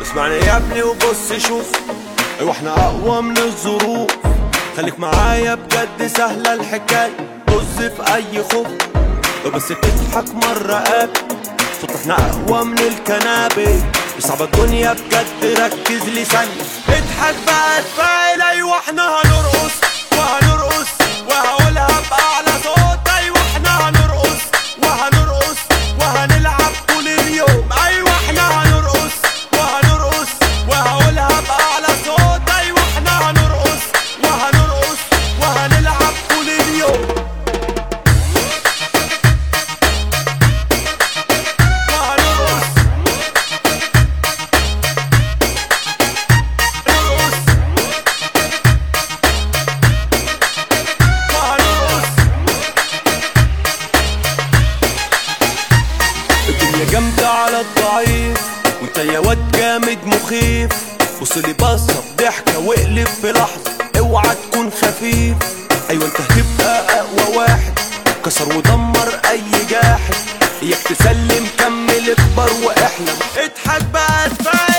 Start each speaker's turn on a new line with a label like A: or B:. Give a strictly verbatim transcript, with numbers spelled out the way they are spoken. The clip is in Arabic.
A: اسمعني يا ابني وبص شوف، ايوه احنا اقوى من الظروف. خليك معايا بجد سهلة الحكاية، طز في اي خوف. لو بس بتضحك مرة قابل صوت احنا اقوى من الكنابي. صعبة الدنيا بجد ركز لي ثانية، اضحك بقى اتفائل. ايوه احنا هنرقص وهنرقص وهقولها بأعلى صوت. ايوه احنا هنرقص وهنرقص وهنلعب طول اليوم. ايوه احنا هنرقص وهنرقص وهقولها بأعلى صوت. ايوه احنا هنرقص وهنرقص وهنلعب طول اليوم. جامدة على الضعيف وانت يا واد جامد مخيف. بصلي بصة بضحكة واقلب في لحظة، اوعى تكون خفيف. ايوه انت هتبقى اقوى واحد، كسر ودمر اي جاحد. اياك تسلم كمل اكبر واحلم، اضحك بقى اتفائل.